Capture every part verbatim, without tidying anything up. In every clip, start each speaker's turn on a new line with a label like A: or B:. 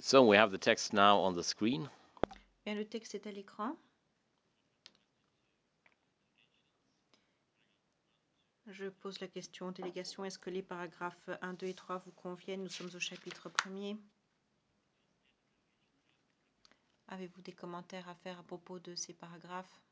A: So we have the text now on the screen.
B: Bien, le texte est à l'écran. Je pose la question aux délégations. Est-ce que les paragraphes un, deux et trois vous conviennent? Nous sommes au chapitre premier. Avez-vous des commentaires à faire à propos de ces paragraphes?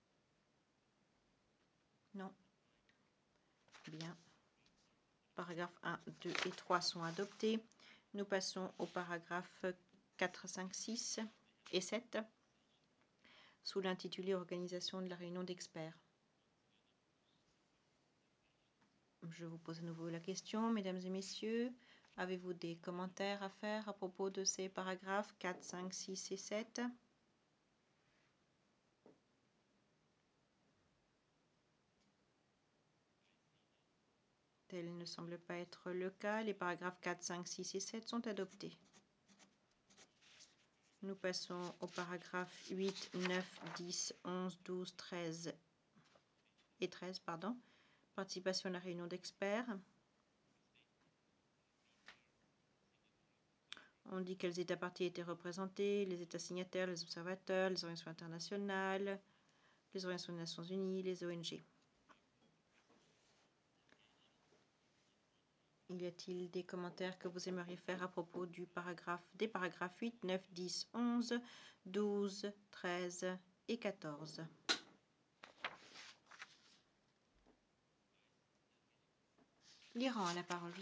B: Non. Bien. Paragraphes un, deux et trois sont adoptés. Nous passons aux paragraphes quatre, cinq, six et sept sous l'intitulé Organisation de la réunion d'experts. Je vous pose à nouveau la question, mesdames et messieurs. Avez-vous des commentaires à faire à propos de ces paragraphes quatre, cinq, six et sept? Tel ne semble pas être le cas. Les paragraphes quatre, cinq, six et sept sont adoptés. Nous passons aux paragraphes huit, neuf, dix, onze, douze, treize et treize, pardon. Participation à la réunion d'experts. On dit quels États parties étaient représentés, les États signataires, les observateurs, les organisations internationales, les organisations des Nations Unies, les O N G. Y a-t-il des commentaires que vous aimeriez faire à propos du paragraphe, des paragraphes huit, neuf, dix, onze, douze, treize et quatorze? L'Iran a la parole.